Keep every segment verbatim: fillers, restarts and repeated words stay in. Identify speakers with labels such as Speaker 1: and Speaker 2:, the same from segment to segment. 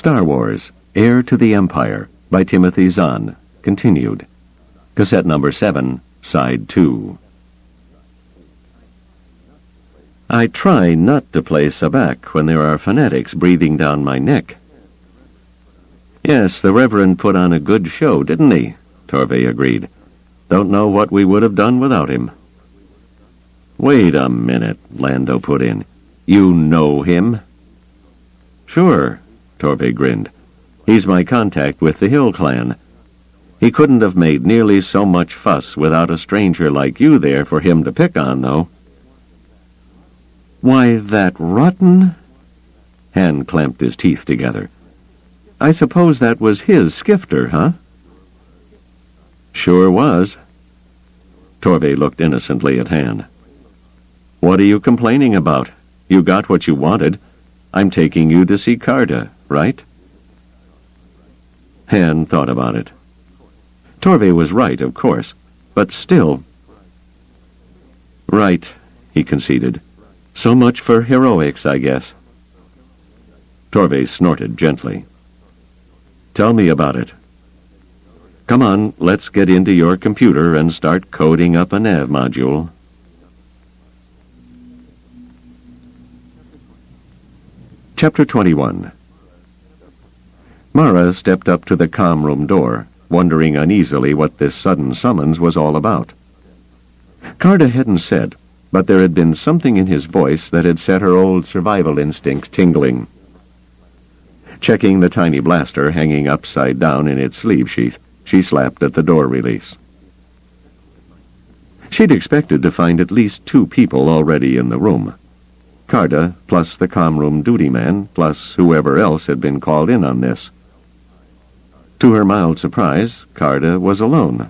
Speaker 1: Star Wars, Heir to the Empire, by Timothy Zahn, continued. Cassette number seven, side two. I try not to play sabacc when there are fanatics breathing down my neck. Yes, the Reverend put on a good show, didn't he? Torvey agreed. Don't know what we would have done without him. Wait a minute, Lando put in. You know him? Sure, Torvey grinned. He's my contact with the Hill Clan. He couldn't have made nearly so much fuss without a stranger like you there for him to pick on, though. Why, that rotten... Han clamped his teeth together. I suppose that was his skifter, huh? Sure was. Torvey looked innocently at Han. What are you complaining about? You got what you wanted. I'm taking you to see Carda, right? Han thought about it. Torvey was right, of course, but still... Right, he conceded. So much for heroics, I guess. Torvey snorted gently. Tell me about it. Come on, let's get into your computer and start coding up a nav module. Chapter twenty-one. Mara stepped up to the comm room door, wondering uneasily what this sudden summons was all about. Carda hadn't said, but there had been something in his voice that had set her old survival instincts tingling. Checking the tiny blaster hanging upside down in its sleeve sheath, she slapped at the door release. She'd expected to find at least two people already in the room. Carda, plus the comm room duty man, plus whoever else had been called in on this. To her mild surprise, Carda was alone.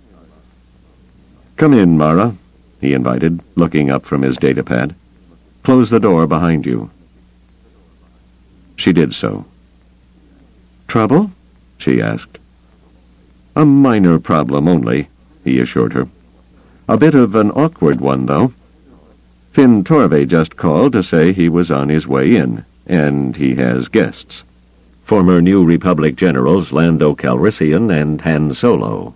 Speaker 1: Come in, Mara, he invited, looking up from his datapad. Close the door behind you. She did so. Trouble? She asked. A minor problem only, he assured her. A bit of an awkward one, though. Finn Torvey just called to say he was on his way in, and he has guests. Former New Republic generals Lando Calrissian and Han Solo.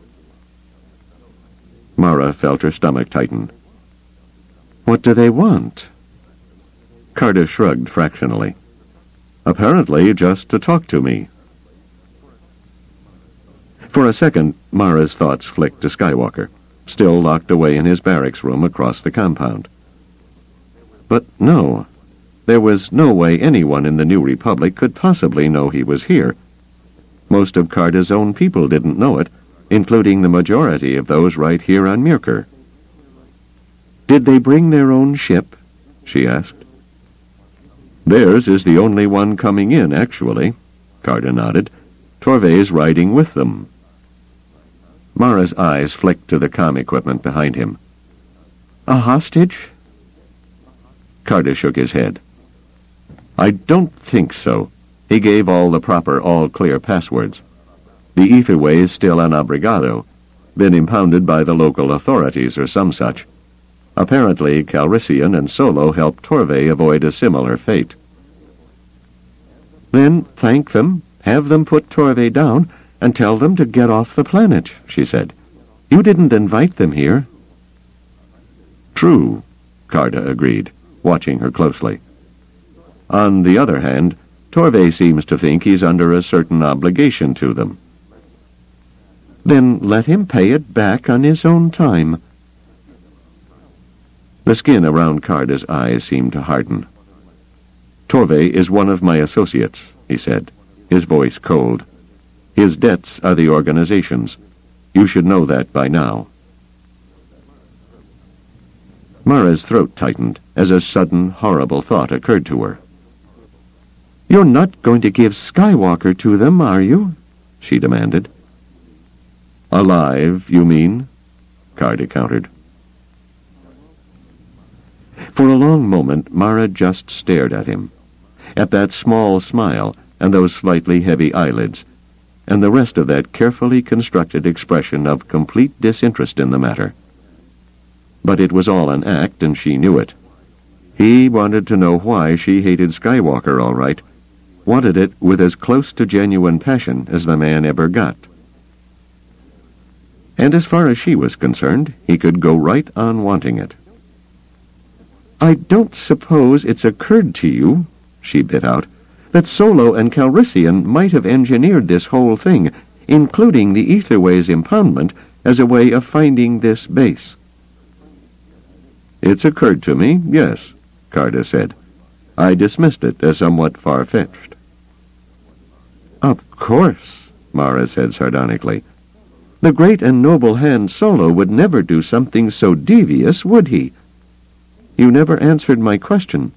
Speaker 1: Mara felt her stomach tighten. What do they want? Carda shrugged fractionally. Apparently just to talk to me. For a second, Mara's thoughts flicked to Skywalker, still locked away in his barracks room across the compound. But no, there was no way anyone in the New Republic could possibly know he was here. Most of Carda's own people didn't know it, including the majority of those right here on Myrkr. Did they bring their own ship? She asked. Theirs is the only one coming in, actually, Carda nodded. Torvey's riding with them. Mara's eyes flicked to the comm equipment behind him. A hostage? Carda shook his head. I don't think so. He gave all the proper all-clear passwords. The etherway is still unobrigado, been impounded by the local authorities or some such. Apparently, Calrissian and Solo helped Torvey avoid a similar fate. Then thank them, have them put Torvey down, and tell them to get off the planet, she said. You didn't invite them here. True, Carda agreed, watching her closely. On the other hand, Torvey seems to think he's under a certain obligation to them. Then let him pay it back on his own time. The skin around Carda's eyes seemed to harden. Torvey is one of my associates, he said, his voice cold. His debts are the organization's. You should know that by now. Mara's throat tightened as a sudden, horrible thought occurred to her. You're not going to give Skywalker to them, are you? She demanded. Alive, you mean? Carda countered. For a long moment, Mara just stared at him, at that small smile and those slightly heavy eyelids, and the rest of that carefully constructed expression of complete disinterest in the matter. But it was all an act, and she knew it. He wanted to know why she hated Skywalker, all right, wanted it with as close to genuine passion as the man ever got. And as far as she was concerned, he could go right on wanting it. "I don't suppose it's occurred to you," she bit out, "that Solo and Calrissian might have engineered this whole thing, including the Etherways impoundment, as a way of finding this base?" "It's occurred to me, yes," Carter said. "I dismissed it as somewhat far-fetched." "Of course," Mara said sardonically. "The great and noble Han Solo would never do something so devious, would he? You never answered my question."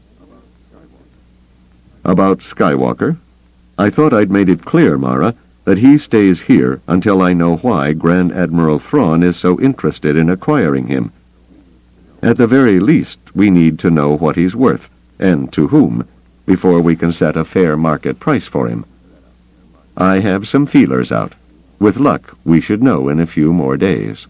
Speaker 1: "About Skywalker? I thought I'd made it clear, Mara, that he stays here until I know why Grand Admiral Thrawn is so interested in acquiring him. At the very least, we need to know what he's worth, and to whom, before we can set a fair market price for him. I have some feelers out. With luck, we should know in a few more days."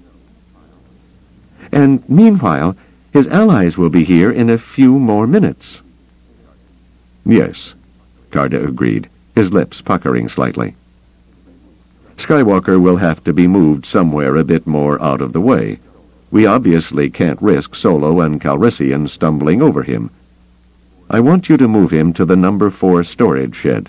Speaker 1: "And meanwhile, his allies will be here in a few more minutes." "Yes," Carter agreed, his lips puckering slightly. "Skywalker will have to be moved somewhere a bit more out of the way. We obviously can't risk Solo and Calrissian stumbling over him. I want you to move him to the number four storage shed."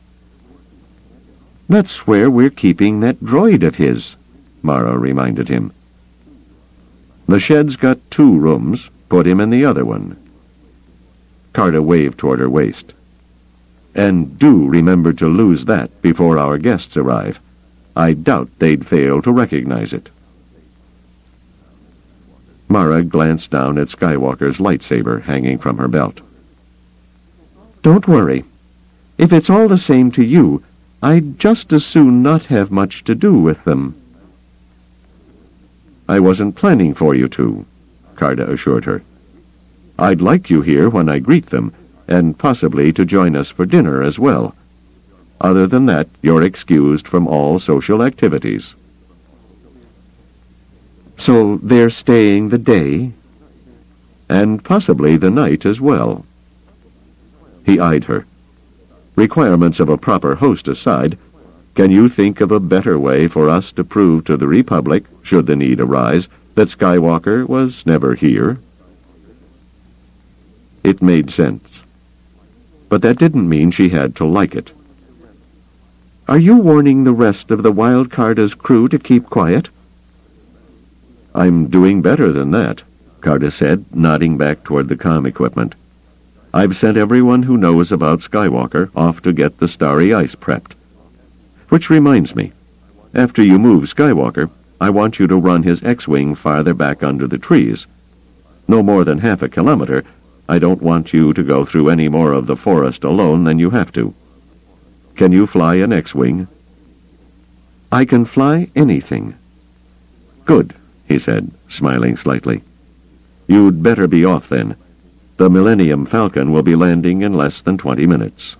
Speaker 1: "That's where we're keeping that droid of his," Mara reminded him. "The shed's got two rooms. Put him in the other one." Carter waved toward her waist. "And do remember to lose that before our guests arrive. I doubt they'd fail to recognize it." Mara glanced down at Skywalker's lightsaber hanging from her belt. "Don't worry. If it's all the same to you, I'd just as soon not have much to do with them." "I wasn't planning for you to," Carter assured her. "I'd like you here when I greet them, and possibly to join us for dinner as well. Other than that, you're excused from all social activities." "So they're staying the day?" "And possibly the night as well." He eyed her. "Requirements of a proper host aside, can you think of a better way for us to prove to the Republic, should the need arise, that Skywalker was never here?" It made sense. But that didn't mean she had to like it. "Are you warning the rest of the Wild Carter's crew to keep quiet?" "I'm doing better than that," Carter said, nodding back toward the comm equipment. "I've sent everyone who knows about Skywalker off to get the starry ice prepped. Which reminds me, after you move Skywalker, I want you to run his X-Wing farther back under the trees. No more than half a kilometer. I don't want you to go through any more of the forest alone than you have to. Can you fly an X-Wing?" "I can fly anything." "Good," he said, smiling slightly. "You'd better be off then. The Millennium Falcon will be landing in less than twenty minutes."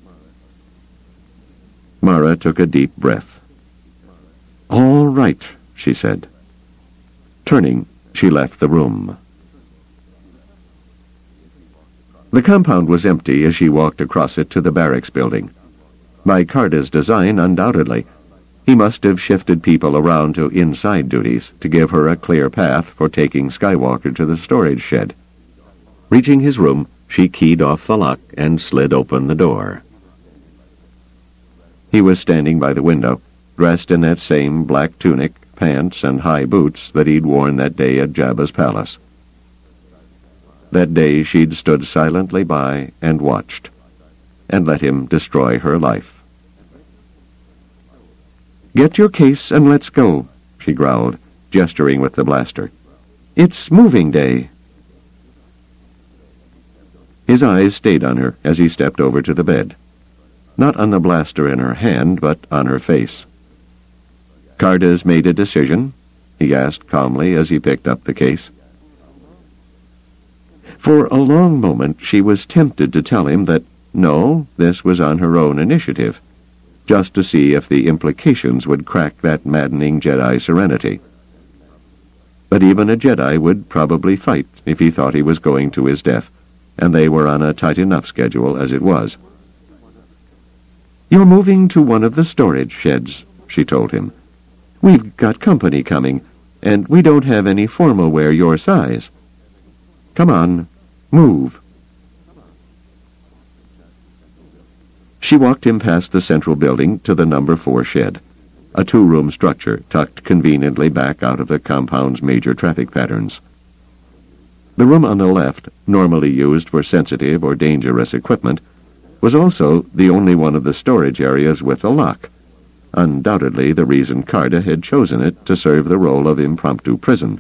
Speaker 1: Mara took a deep breath. "All right," she said. Turning, she left the room. The compound was empty as she walked across it to the barracks building. By Carter's design, undoubtedly. He must have shifted people around to inside duties to give her a clear path for taking Skywalker to the storage shed. Reaching his room, she keyed off the lock and slid open the door. He was standing by the window, dressed in that same black tunic, pants, and high boots that he'd worn that day at Jabba's palace. That day she'd stood silently by and watched, and let him destroy her life. "Get your case and let's go," she growled, gesturing with the blaster. "It's moving day." His eyes stayed on her as he stepped over to the bed. Not on the blaster in her hand, but on her face. "Carter's made a decision?" he asked calmly as he picked up the case. For a long moment she was tempted to tell him that, no, this was on her own initiative, just to see if the implications would crack that maddening Jedi serenity. But even a Jedi would probably fight if he thought he was going to his death, and they were on a tight enough schedule as it was. "You're moving to one of the storage sheds," she told him. "We've got company coming, and we don't have any formal wear your size. Come on, move." She walked him past the central building to the number four shed, a two-room structure tucked conveniently back out of the compound's major traffic patterns. The room on the left, normally used for sensitive or dangerous equipment, was also the only one of the storage areas with a lock, undoubtedly the reason Carter had chosen it to serve the role of impromptu prison.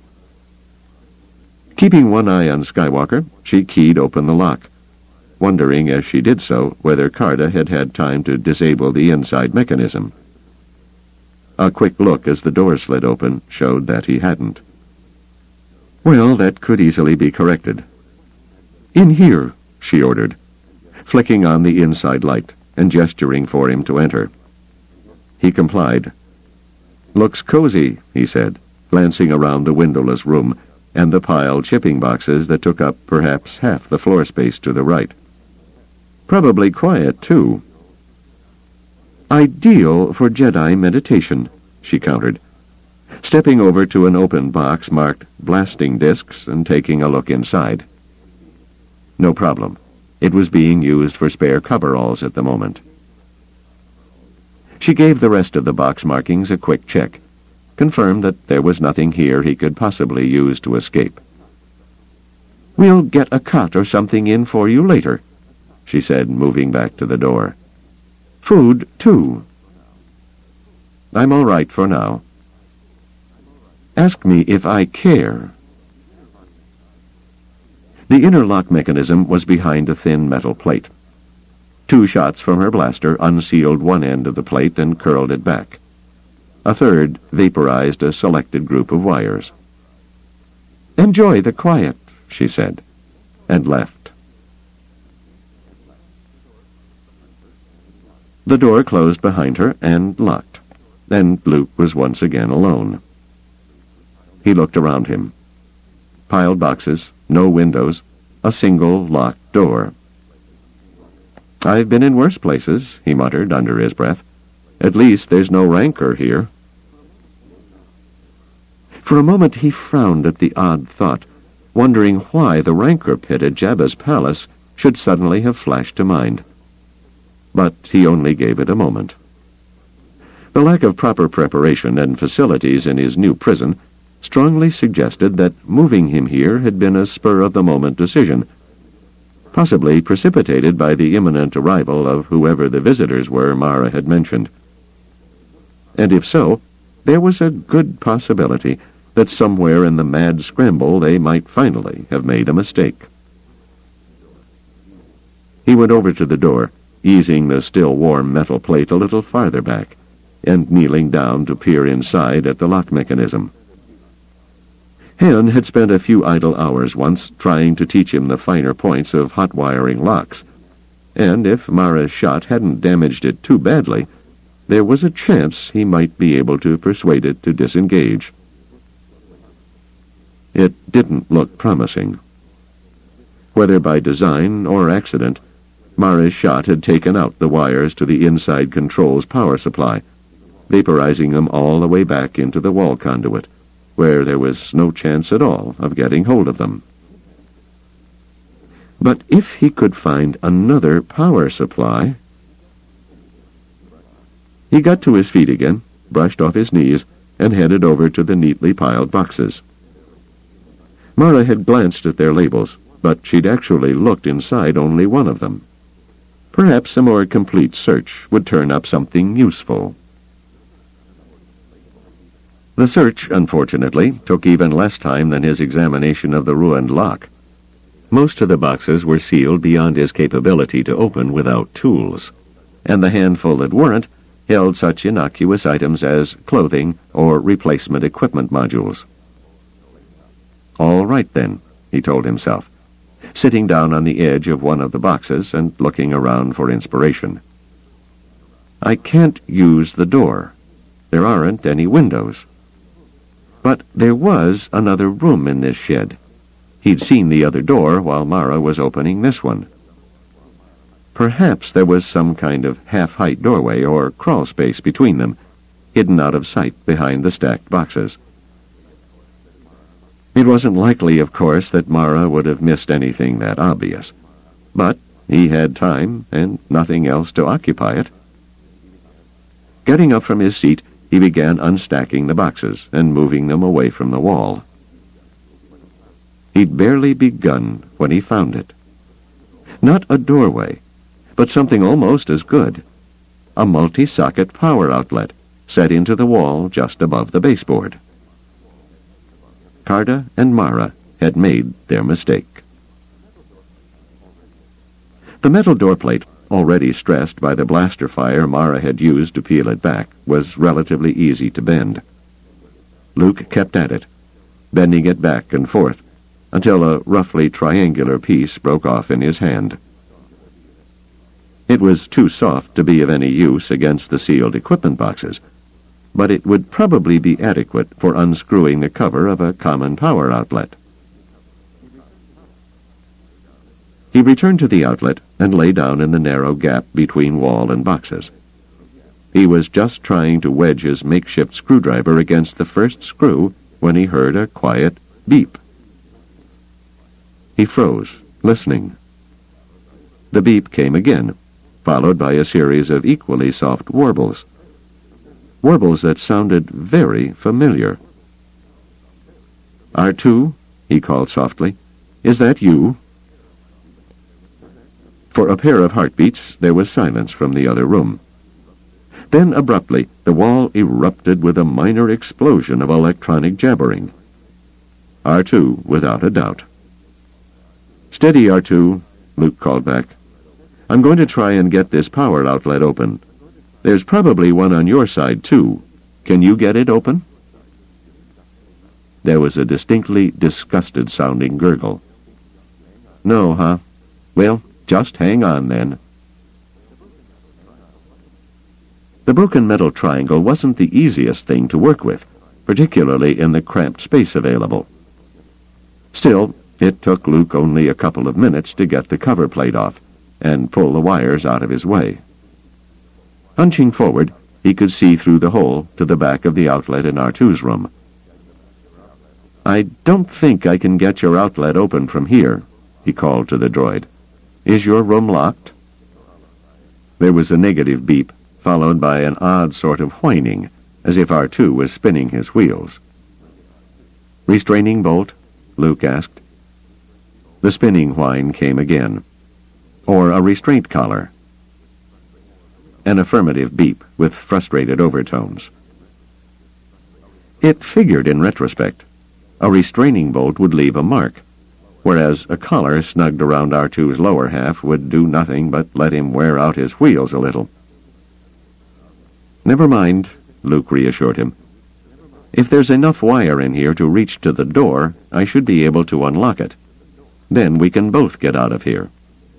Speaker 1: Keeping one eye on Skywalker, she keyed open the lock, wondering as she did so whether Carter had had time to disable the inside mechanism. A quick look as the door slid open showed that he hadn't. Well, that could easily be corrected. "In here," she ordered, flicking on the inside light and gesturing for him to enter. He complied. "Looks cozy," he said, glancing around the windowless room and the piled shipping boxes that took up perhaps half the floor space to the right. "Probably quiet, too." "Ideal for Jedi meditation," she countered, stepping over to an open box marked blasting discs and taking a look inside. No problem. It was being used for spare coveralls at the moment. She gave the rest of the box markings a quick check, confirmed that there was nothing here he could possibly use to escape. "We'll get a cot or something in for you later," she said, moving back to the door. "Food, too." "I'm all right for now." "Ask me if I care." The inner lock mechanism was behind a thin metal plate. Two shots from her blaster unsealed one end of the plate and curled it back. A third vaporized a selected group of wires. "Enjoy the quiet," she said, and left. The door closed behind her and locked, and Luke was once again alone. He looked around him. Piled boxes, no windows, a single locked door. "I've been in worse places," he muttered under his breath. "At least there's no rancor here." For a moment he frowned at the odd thought, wondering why the rancor pit at Jabba's palace should suddenly have flashed to mind. But he only gave it a moment. The lack of proper preparation and facilities in his new prison strongly suggested that moving him here had been a spur-of-the-moment decision, possibly precipitated by the imminent arrival of whoever the visitors were Mara had mentioned. And if so, there was a good possibility that somewhere in the mad scramble they might finally have made a mistake. He went over to the door, easing the still-warm metal plate a little farther back, and kneeling down to peer inside at the lock mechanism. Han had spent a few idle hours once trying to teach him the finer points of hot-wiring locks, and if Mara's shot hadn't damaged it too badly, there was a chance he might be able to persuade it to disengage. It didn't look promising. Whether by design or accident, Mara's shot had taken out the wires to the inside control's power supply, vaporizing them all the way back into the wall conduit, where there was no chance at all of getting hold of them. But if he could find another power supply... He got to his feet again, brushed off his knees, and headed over to the neatly piled boxes. Mara had glanced at their labels, but she'd actually looked inside only one of them. Perhaps a more complete search would turn up something useful. The search, unfortunately, took even less time than his examination of the ruined lock. Most of the boxes were sealed beyond his capability to open without tools, and the handful that weren't held such innocuous items as clothing or replacement equipment modules. "All right, then," he told himself, sitting down on the edge of one of the boxes and looking around for inspiration. "I can't use the door. There aren't any windows. But there was another room in this shed. He'd seen the other door while Mara was opening this one. Perhaps there was some kind of half-height doorway or crawl space between them, hidden out of sight behind the stacked boxes. It wasn't likely, of course, that Mara would have missed anything that obvious, but he had time and nothing else to occupy it. Getting up from his seat, he began unstacking the boxes and moving them away from the wall. He'd barely begun when he found it. Not a doorway, but something almost as good. A multi-socket power outlet set into the wall just above the baseboard. Carta and Mara had made their mistake. The metal doorplate, already stressed by the blaster fire Mara had used to peel it back, was relatively easy to bend. Luke kept at it, bending it back and forth, until a roughly triangular piece broke off in his hand. It was too soft to be of any use against the sealed equipment boxes, but it would probably be adequate for unscrewing the cover of a common power outlet. He returned to the outlet and lay down in the narrow gap between wall and boxes. He was just trying to wedge his makeshift screwdriver against the first screw when he heard a quiet beep. He froze, listening. The beep came again, followed by a series of equally soft warbles. Warbles that sounded very familiar. R two, he called softly. Is that you? For a pair of heartbeats, there was silence from the other room. Then, abruptly, the wall erupted with a minor explosion of electronic jabbering. R two, without a doubt. Steady, R two, Luke called back. I'm going to try and get this power outlet open. There's probably one on your side, too. Can you get it open? There was a distinctly disgusted-sounding gurgle. No, huh? Well, just hang on, then. The broken metal triangle wasn't the easiest thing to work with, particularly in the cramped space available. Still, it took Luke only a couple of minutes to get the cover plate off and pull the wires out of his way. Hunching forward, he could see through the hole to the back of the outlet in R two's room. I don't think I can get your outlet open from here, he called to the droid. Is your room locked? There was a negative beep, followed by an odd sort of whining, as if R two was spinning his wheels. Restraining bolt? Luke asked. The spinning whine came again. Or a restraint collar. An affirmative beep with frustrated overtones. It figured in retrospect. A restraining bolt would leave a mark, whereas a collar snugged around R two's lower half would do nothing but let him wear out his wheels a little. Never mind, Luke reassured him. If there's enough wire in here to reach to the door, I should be able to unlock it. Then we can both get out of here.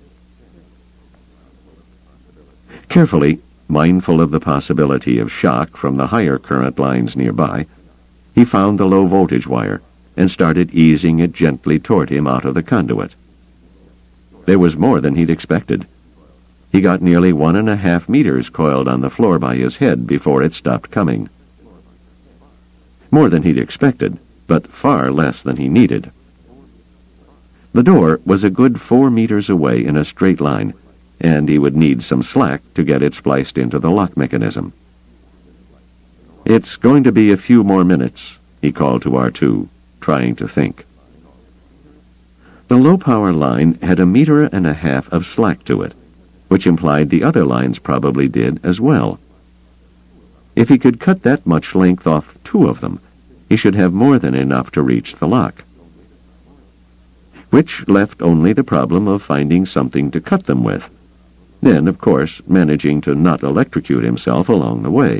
Speaker 1: Carefully, mindful of the possibility of shock from the higher current lines nearby, he found the low-voltage wire and started easing it gently toward him out of the conduit. There was more than he'd expected. He got nearly one and a half meters coiled on the floor by his head before it stopped coming. More than he'd expected, but far less than he needed. The door was a good four meters away in a straight line, and he would need some slack to get it spliced into the lock mechanism. It's going to be a few more minutes, he called to R two, trying to think. The low-power line had a meter and a half of slack to it, which implied the other lines probably did as well. If he could cut that much length off two of them, he should have more than enough to reach the lock. Which left only the problem of finding something to cut them with. Then, of course, managing to not electrocute himself along the way.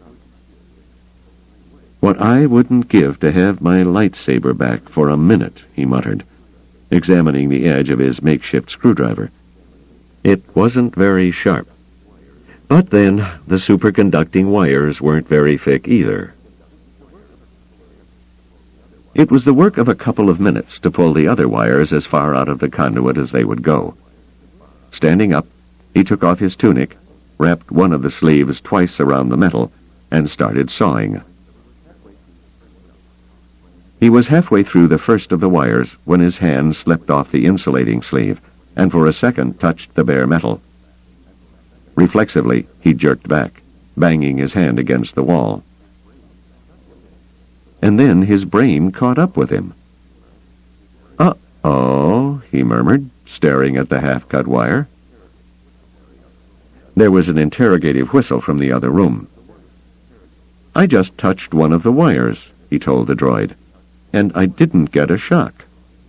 Speaker 1: What I wouldn't give to have my lightsaber back for a minute, he muttered, examining the edge of his makeshift screwdriver. It wasn't very sharp. But then, the superconducting wires weren't very thick either. It was the work of a couple of minutes to pull the other wires as far out of the conduit as they would go. Standing up, He took off his tunic, wrapped one of the sleeves twice around the metal, and started sawing. He was halfway through the first of the wires when his hand slipped off the insulating sleeve, and for a second touched the bare metal. Reflexively, he jerked back, banging his hand against the wall. And then his brain caught up with him. "Uh-oh," he murmured, staring at the half-cut wire. There was an interrogative whistle from the other room. "I just touched one of the wires," he told the droid, "and I didn't get a shock."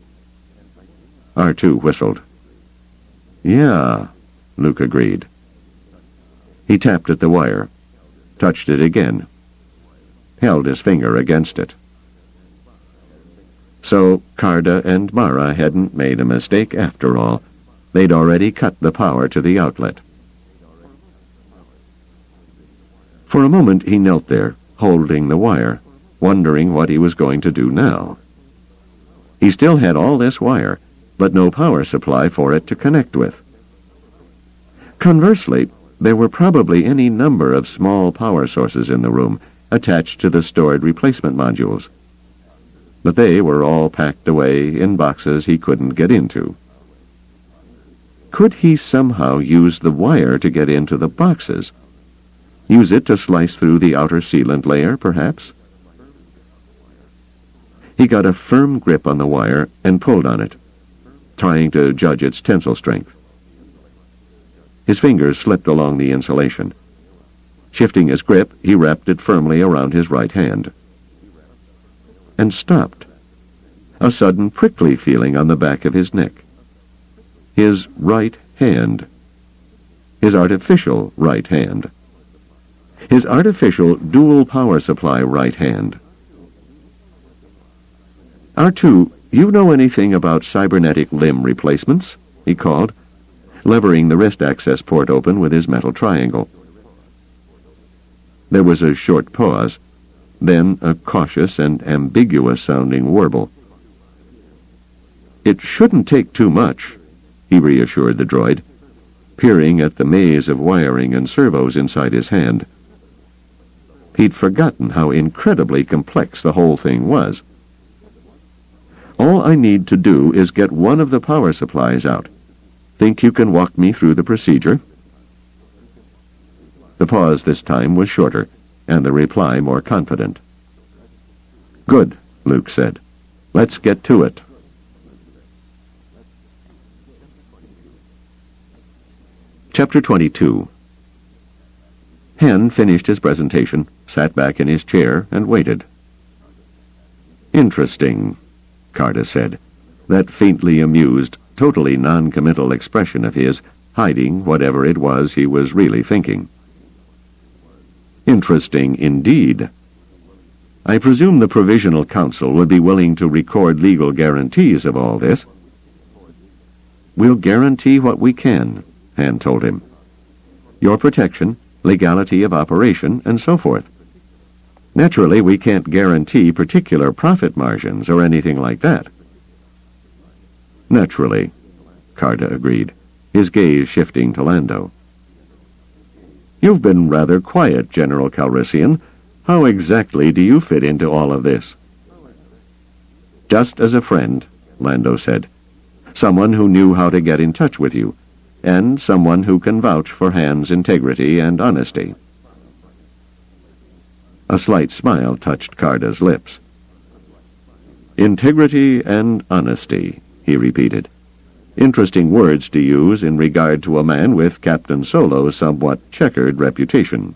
Speaker 1: R two whistled. "Yeah," Luke agreed. He tapped at the wire, touched it again, held his finger against it. So Carda and Mara hadn't made a mistake after all. They'd already cut the power to the outlet. For a moment he knelt there, holding the wire, wondering what he was going to do now. He still had all this wire, but no power supply for it to connect with. Conversely, there were probably any number of small power sources in the room, attached to the stored replacement modules. But they were all packed away in boxes he couldn't get into. Could he somehow use the wire to get into the boxes? Use it to slice through the outer sealant layer, perhaps? He got a firm grip on the wire and pulled on it, trying to judge its tensile strength. His fingers slipped along the insulation. Shifting his grip, he wrapped it firmly around his right hand. And stopped. A sudden prickly feeling on the back of his neck. His right hand. His artificial right hand. His artificial dual power supply right hand. R two, you know anything about cybernetic limb replacements? He called, levering the wrist access port open with his metal triangle. There was a short pause, then a cautious and ambiguous-sounding warble. "It shouldn't take too much," he reassured the droid, peering at the maze of wiring and servos inside his hand. He'd forgotten how incredibly complex the whole thing was. "All I need to do is get one of the power supplies out. Think you can walk me through the procedure?" The pause this time was shorter, and the reply more confident. "Good," Luke said. "Let's get to it." Chapter twenty-two. Han finished his presentation, sat back in his chair, and waited. "Interesting," Carda said, that faintly amused, totally non-committal expression of his hiding whatever it was he was really thinking. "Interesting indeed. I presume the Provisional Council would be willing to record legal guarantees of all this." "We'll guarantee what we can," Han told him. "Your protection, legality of operation, and so forth. Naturally, we can't guarantee particular profit margins or anything like that." "Naturally," Carda agreed, his gaze shifting to Lando. "You've been rather quiet, General Calrissian. How exactly do you fit into all of this?" "Just as a friend," Lando said. "Someone who knew how to get in touch with you, and someone who can vouch for Han's integrity and honesty." A slight smile touched Carda's lips. "Integrity and honesty," he repeated. "Interesting words to use in regard to a man with Captain Solo's somewhat checkered reputation."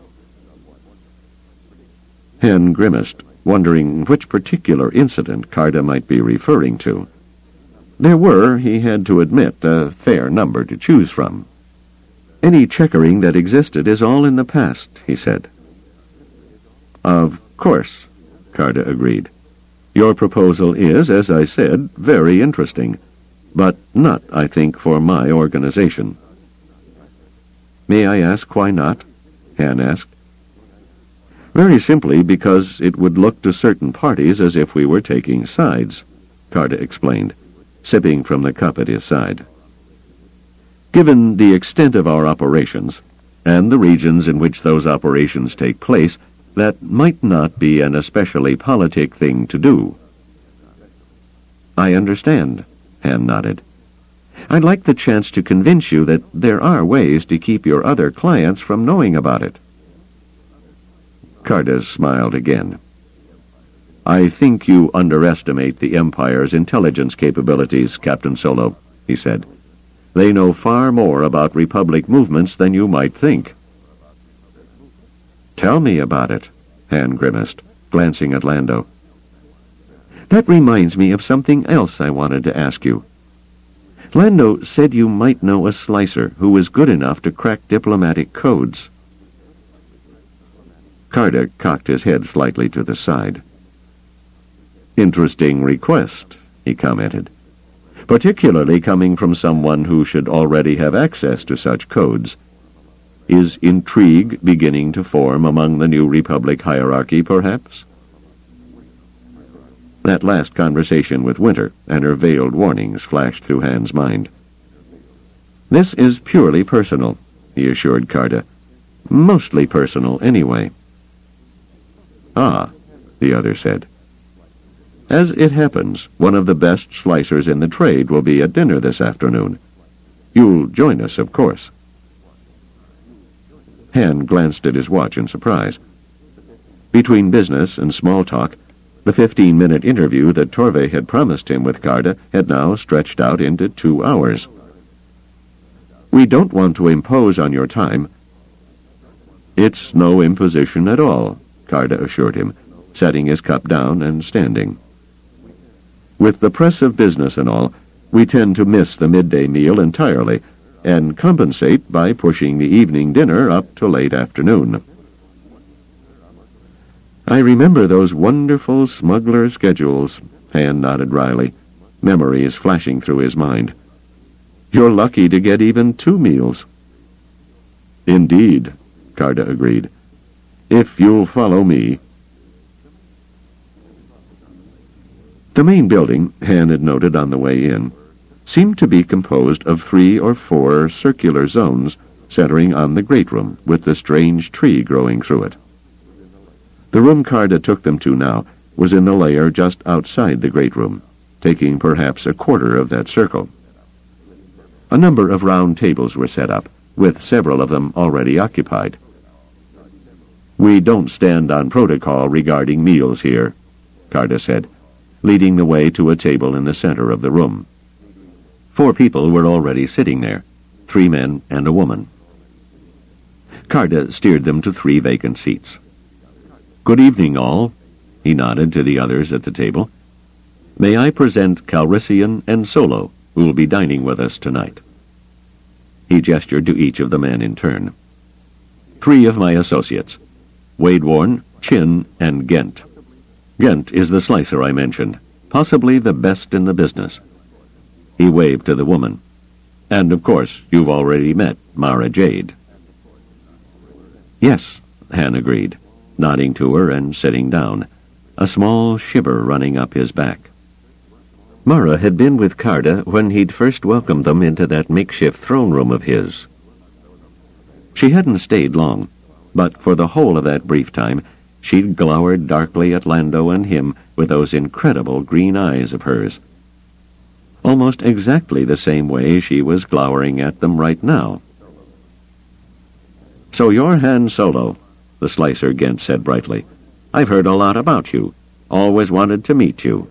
Speaker 1: Han grimaced, wondering which particular incident Carda might be referring to. There were, he had to admit, a fair number to choose from. "Any checkering that existed is all in the past," he said. "Of course," Carda agreed. "Your proposal is, as I said, very interesting, but not, I think, for my organization." "May I ask why not?" Han asked. "Very simply because it would look to certain parties as if we were taking sides," Carda explained, sipping from the cup at his side. Given the extent of our operations, and the regions in which those operations take place, that might not be an especially politic thing to do." "I understand," Han nodded. "I'd like the chance to convince you that there are ways to keep your other clients from knowing about it." Carter smiled again. "I think you underestimate the Empire's intelligence capabilities, Captain Solo," he said. "They know far more about Republic movements than you might think." "Tell me about it," Han grimaced, glancing at Lando. "That reminds me of something else I wanted to ask you. Lando said you might know a slicer who was good enough to crack diplomatic codes." Carter cocked his head slightly to the side. "Interesting request," he commented, "particularly coming from someone who should already have access to such codes. Is intrigue beginning to form among the New Republic hierarchy, perhaps?" That last conversation with Winter and her veiled warnings flashed through Han's mind. "This is purely personal," he assured Carter. "Mostly personal, anyway." "Ah," the other said. "As it happens, one of the best slicers in the trade will be at dinner this afternoon. You'll join us, of course." Han glanced at his watch in surprise. Between business and small talk, the fifteen-minute interview that Torve had promised him with Carter had now stretched out into two hours. "We don't want to impose on your time." "It's no imposition at all," Carter assured him, setting his cup down and standing. "With the press of business and all, we tend to miss the midday meal entirely, and compensate by pushing the evening dinner up to late afternoon." "I remember those wonderful smuggler schedules," Han nodded wryly, memories flashing through his mind. "You're lucky to get even two meals." "Indeed," Carter agreed. "If you'll follow me." The main building, Han had noted on the way in, seemed to be composed of three or four circular zones centering on the great room with the strange tree growing through it. The room Carter took them to now was in the layer just outside the great room, taking perhaps a quarter of that circle. A number of round tables were set up, with several of them already occupied. "We don't stand on protocol regarding meals here," Carter said, leading the way to a table in the center of the room. Four people were already sitting there, three men and a woman. Carter steered them to three vacant seats. "Good evening, all," he nodded to the others at the table. "May I present Calrissian and Solo, who will be dining with us tonight." He gestured to each of the men in turn. "Three of my associates, Wadewarn, Chin, and Ghent. Ghent is the slicer I mentioned, possibly the best in the business." He waved to the woman. "And, of course, you've already met Mara Jade." "Yes," Han agreed, nodding to her and sitting down, a small shiver running up his back. Mara had been with Carter when he'd first welcomed them into that makeshift throne room of his. She hadn't stayed long, but for the whole of that brief time she'd glowered darkly at Lando and him with those incredible green eyes of hers. Almost exactly the same way she was glowering at them right now. "So you're Han Solo," the slicer Ghent said brightly. "I've heard a lot about you. Always wanted to meet you."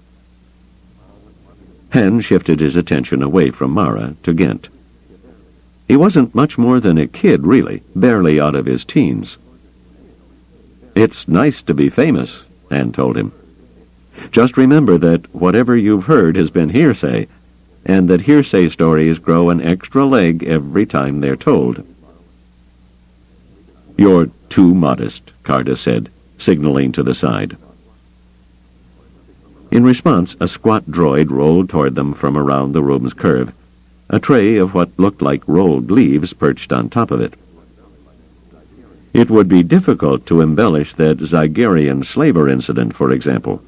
Speaker 1: Han shifted his attention away from Mara to Ghent. He wasn't much more than a kid, really, barely out of his teens. "It's nice to be famous," Han told him. "Just remember that whatever you've heard has been hearsay, and that hearsay stories grow an extra leg every time they're told." "You're too modest," Carter said, signaling to the side. In response, a squat droid rolled toward them from around the room's curve, a tray of what looked like rolled leaves perched on top of it. It would be difficult to embellish that Zygerian slaver incident, for example.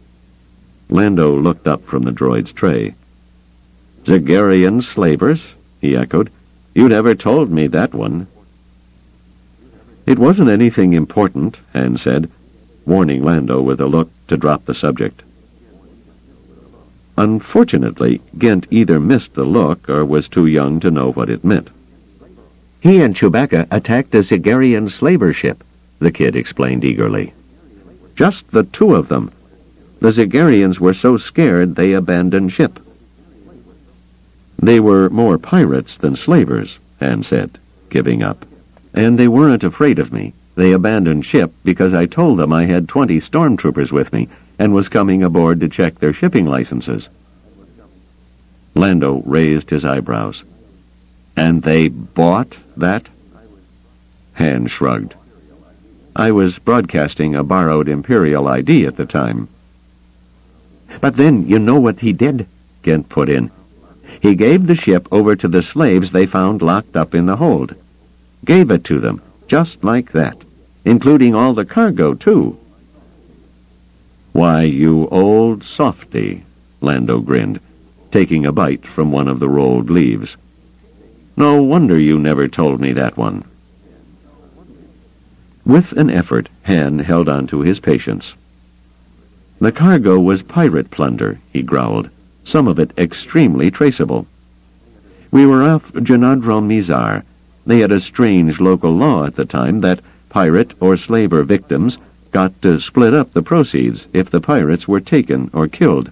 Speaker 1: Lando looked up from the droid's tray. "Zygerian slavers?" he echoed. "You never told me that one." "It wasn't anything important," Han said, warning Lando with a look to drop the subject. Unfortunately, Ghent either missed the look or was too young to know what it meant. "He and Chewbacca attacked a Zigarian slaver ship," the kid explained eagerly. "Just the two of them. The Zigarians were so scared they abandoned ship." "They were more pirates than slavers," Han said, giving up. "And they weren't afraid of me. They abandoned ship because I told them I had twenty stormtroopers with me and was coming aboard to check their shipping licenses." Lando raised his eyebrows. "And they bought that?" Han shrugged. "I was broadcasting a borrowed Imperial I D at the time." "But then you know what he did," Ghent put in. "He gave the ship over to the slaves they found locked up in the hold. Gave it to them, just like that, including all the cargo, too." "Why, you old softy," Lando grinned, taking a bite from one of the rolled leaves. "No wonder you never told me that one." With an effort, Han held on to his patience. "The cargo was pirate plunder," he growled, "some of it extremely traceable. We were off Janadron Mizar. They had a strange local law at the time that pirate or slaver victims got to split up the proceeds if the pirates were taken or killed."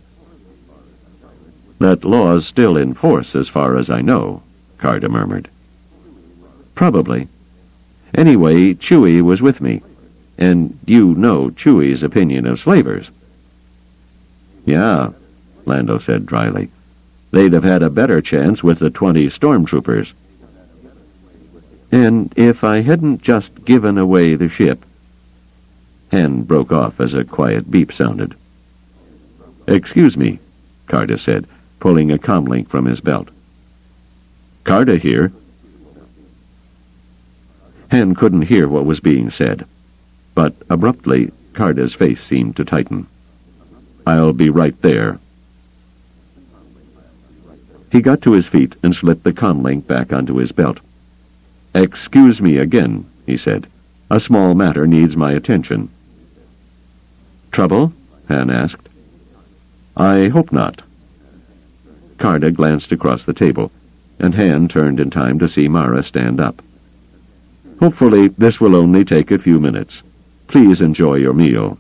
Speaker 1: "That law's still in force as far as I know," Carter murmured. "Probably. Anyway, Chewie was with me, and you know Chewie's opinion of slavers." "Yeah," Lando said dryly. "They'd have had a better chance with the twenty stormtroopers." "And if I hadn't just given away the ship—" Han broke off as a quiet beep sounded. "Excuse me," Carter said, pulling a comlink from his belt. "Carter here." Han couldn't hear what was being said, but abruptly Carter's face seemed to tighten. "I'll be right there." He got to his feet and slipped the comlink back onto his belt. "Excuse me again," he said. "A small matter needs my attention." "Trouble?" Han asked. "I hope not." Carter glanced across the table, and Han turned in time to see Mara stand up. "Hopefully this will only take a few minutes. Please enjoy your meal."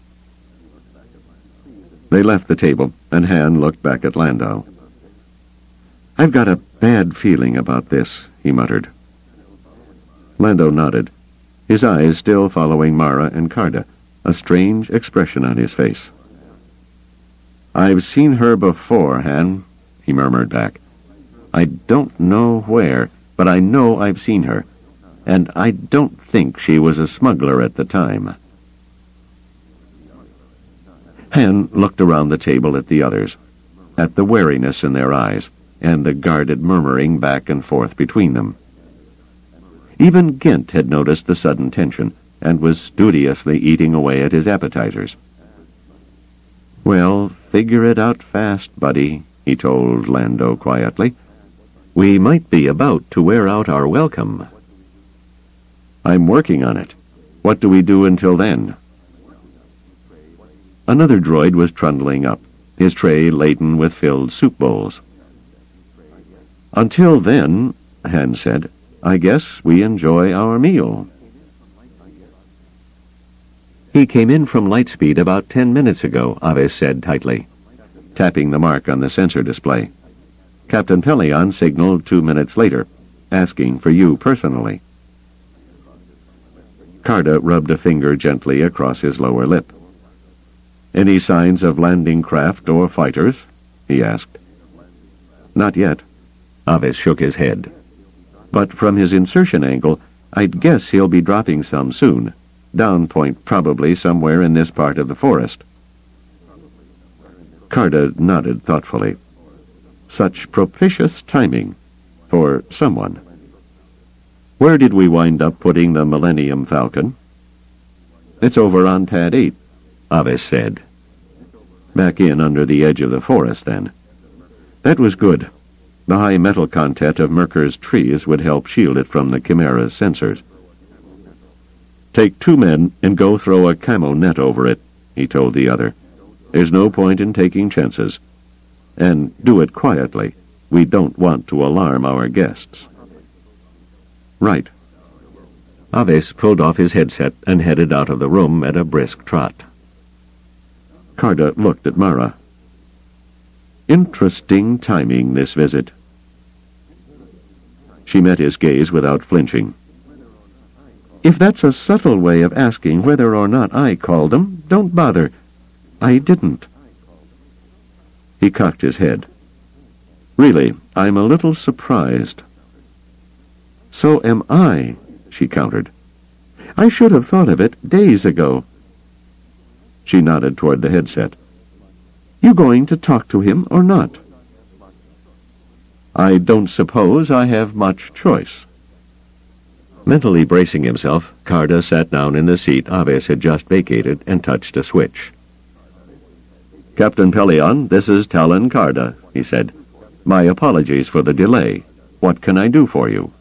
Speaker 1: They left the table, and Han looked back at Lando. "I've got a bad feeling about this," he muttered. Lando nodded, his eyes still following Mara and Carter, a strange expression on his face. "I've seen her before, Han," he murmured back. "I don't know where, but I know I've seen her, and I don't think she was a smuggler at the time." Han looked around the table at the others, at the wariness in their eyes, and the guarded murmuring back and forth between them. Even Ghent had noticed the sudden tension, and was studiously eating away at his appetizers. "Well, figure it out fast, buddy," he told Lando quietly. "We might be about to wear out our welcome." "I'm working on it. What do we do until then?" Another droid was trundling up, his tray laden with filled soup bowls. "Until then," Han said, "I guess we enjoy our meal." "He came in from Lightspeed about ten minutes ago," Aves said tightly, tapping the mark on the sensor display. "Captain Pelion signaled two minutes later, asking for you personally." Carter rubbed a finger gently across his lower lip. "Any signs of landing craft or fighters?" he asked. "Not yet." Aves shook his head. "But from his insertion angle, I'd guess he'll be dropping some soon. Down point probably somewhere in this part of the forest." Carter nodded thoughtfully. Such propitious timing for someone. "Where did we wind up putting the Millennium Falcon?" "It's over on Pad eight, Aves said. "Back in under the edge of the forest, then." "That was good. The high metal content of Merker's trees would help shield it from the Chimera's sensors. "Take two men and go throw a camo net over it," he told the other. "There's no point in taking chances. And do it quietly. We don't want to alarm our guests." "Right." Aves pulled off his headset and headed out of the room at a brisk trot. Carda looked at Mara. Interesting timing, this visit. She met his gaze without flinching. "If that's a subtle way of asking whether or not I called them, don't bother. I didn't." He cocked his head. "Really, I'm a little surprised." "So am I," she countered. "I should have thought of it days ago." She nodded toward the headset. "You going to talk to him or not?" "I don't suppose I have much choice." Mentally bracing himself, Carda sat down in the seat Aves had just vacated and touched a switch. "Captain Pelion, this is Talon Carda," he said. "My apologies for the delay. What can I do for you?"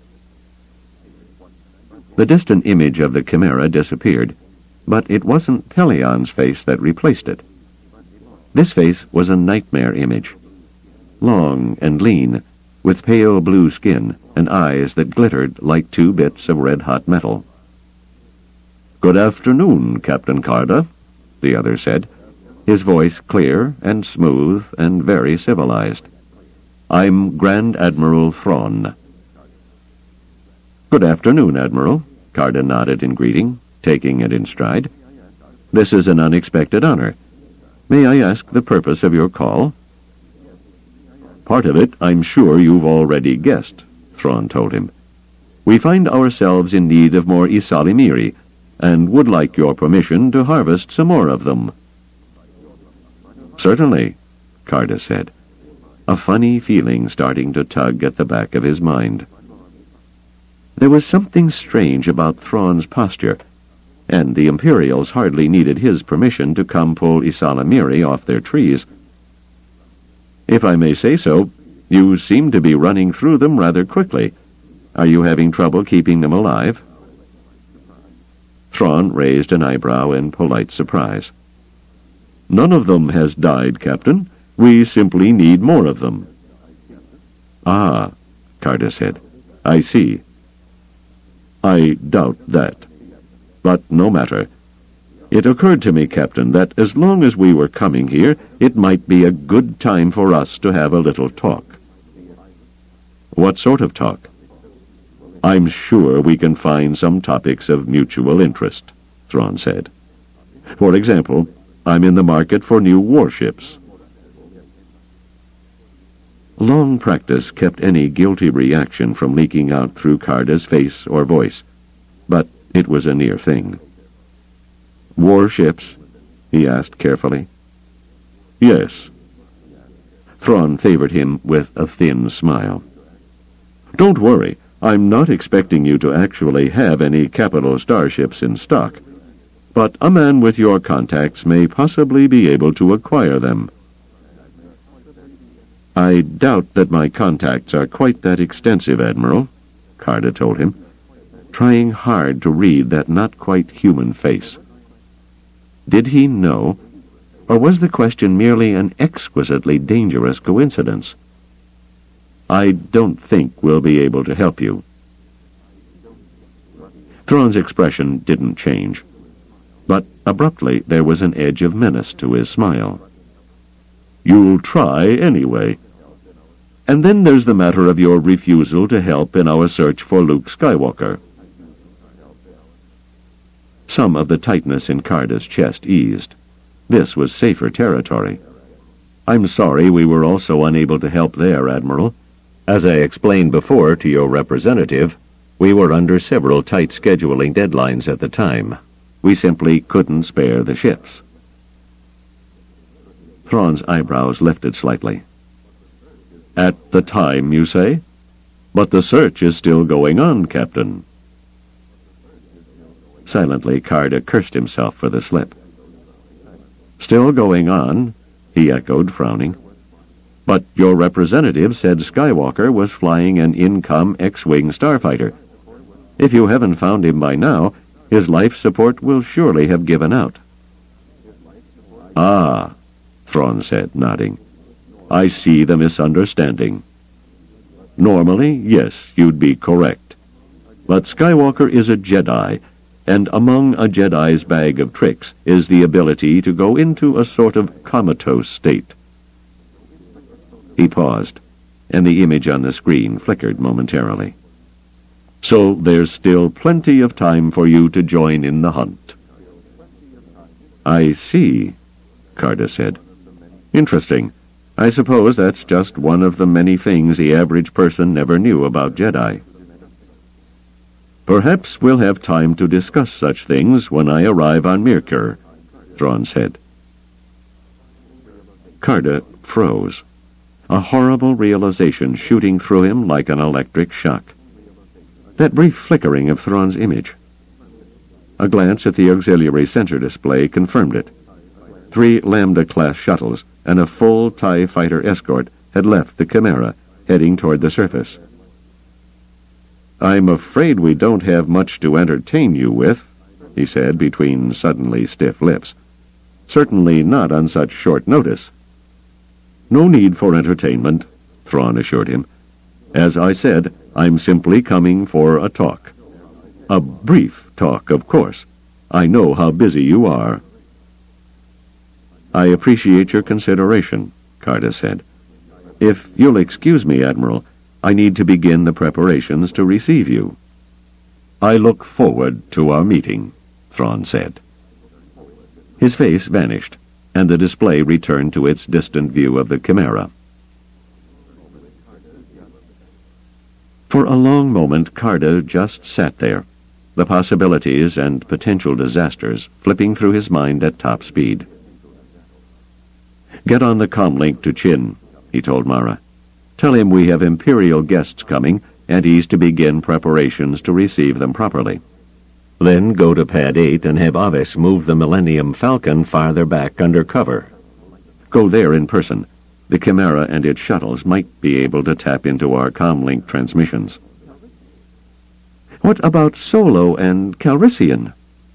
Speaker 1: The distant image of the Chimera disappeared, but it wasn't Pelion's face that replaced it. This face was a nightmare image. Long and lean, with pale blue skin and eyes that glittered like two bits of red-hot metal. "Good afternoon, Captain Carda," the other said, his voice clear and smooth and very civilized. "I'm Grand Admiral Thrawn." "Good afternoon, Admiral," Carda nodded in greeting, taking it in stride. "This is an unexpected honor. May I ask the purpose of your call?" "Part of it I'm sure you've already guessed," Thrawn told him. "We find ourselves in need of more Ysalamiri, and would like your permission to harvest some more of them." "Certainly," Carda said, a funny feeling starting to tug at the back of his mind. There was something strange about Thrawn's posture, and the Imperials hardly needed his permission to come pull Ysalamiri off their trees. "If I may say so, you seem to be running through them rather quickly. Are you having trouble keeping them alive?" Thrawn raised an eyebrow in polite surprise. "None of them has died, Captain. We simply need more of them." "Ah," Carda said. "I see." "I doubt that. But no matter. It occurred to me, Captain, that as long as we were coming here, it might be a good time for us to have a little talk." "What sort of talk?" "I'm sure we can find some topics of mutual interest," Thrawn said. "For example, I'm in the market for new warships." Long practice kept any guilty reaction from leaking out through Carda's face or voice, but it was a near thing. "Warships?" he asked carefully. "Yes." Thrawn favored him with a thin smile. "Don't worry, I'm not expecting you to actually have any capital starships in stock, but a man with your contacts may possibly be able to acquire them." "I doubt that my contacts are quite that extensive, Admiral," Carda told him, trying hard to read that not-quite-human face. Did he know, or was the question merely an exquisitely dangerous coincidence? "I don't think we'll be able to help you." Thrawn's expression didn't change, but abruptly there was an edge of menace to his smile. "You'll try anyway. And then there's the matter of your refusal to help in our search for Luke Skywalker." Some of the tightness in Carda's chest eased. This was safer territory. "I'm sorry we were also unable to help there, Admiral. As I explained before to your representative, we were under several tight scheduling deadlines at the time. We simply couldn't spare the ships." Thrawn's eyebrows lifted slightly. "At the time, you say? But the search is still going on, Captain." Silently, Carda cursed himself for the slip. "Still going on?" he echoed, frowning. But your representative said Skywalker was flying an Incom X-Wing starfighter. If you haven't found him by now, his life support will surely have given out." "Ah," Thrawn said, nodding. "I see the misunderstanding. Normally, yes, you'd be correct. But Skywalker is a Jedi, and among a Jedi's bag of tricks is the ability to go into a sort of comatose state." He paused, and the image on the screen flickered momentarily. "So there's still plenty of time for you to join in the hunt." "I see," Carter said. "Interesting. I suppose that's just one of the many things the average person never knew about Jedi." "Perhaps we'll have time to discuss such things when I arrive on Mirkur," Thrawn said. Carter froze, a horrible realization shooting through him like an electric shock. That brief flickering of Thrawn's image. A glance at the auxiliary center display confirmed it. Three Lambda-class shuttles and a full TIE fighter escort had left the Chimera, heading toward the surface. "I'm afraid we don't have much to entertain you with," he said between suddenly stiff lips. "Certainly not on such short notice." "No need for entertainment," Thrawn assured him. "As I said, I'm simply coming for a talk. A brief talk, of course. I know how busy you are." "I appreciate your consideration," Carter said. "If you'll excuse me, Admiral, I need to begin the preparations to receive you." "I look forward to our meeting," Thrawn said. His face vanished, and the display returned to its distant view of the Chimera. For a long moment, Carter just sat there, the possibilities and potential disasters flipping through his mind at top speed. "Get on the comlink to Chin," he told Mara. "Tell him we have Imperial guests coming, and he's to begin preparations to receive them properly. Then go to Pad eight and have Aves move the Millennium Falcon farther back under cover. Go there in person. The Chimera and its shuttles might be able to tap into our comlink transmissions." "What about Solo and Calrissian?"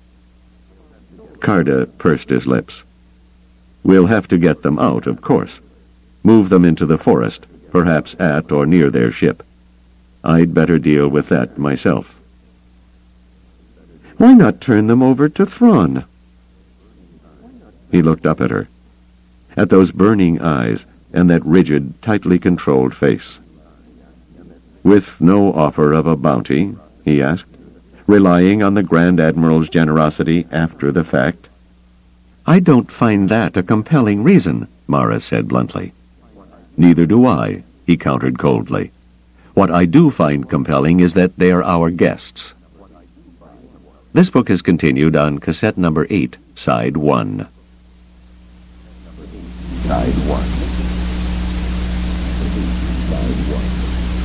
Speaker 1: Carter pursed his lips. "We'll have to get them out, of course. Move them into the forest, perhaps at or near their ship. I'd better deal with that myself." "Why not turn them over to Thrawn?" He looked up at her, at those burning eyes and that rigid, tightly controlled face. "With no offer of a bounty?" he asked, "relying on the Grand Admiral's generosity after the fact?" "I don't find that a compelling reason," Mara said bluntly. "Neither do I," he countered coldly. "What I do find compelling is that they are our guests." This book is continued on cassette number eight, side one. Side one. Side one.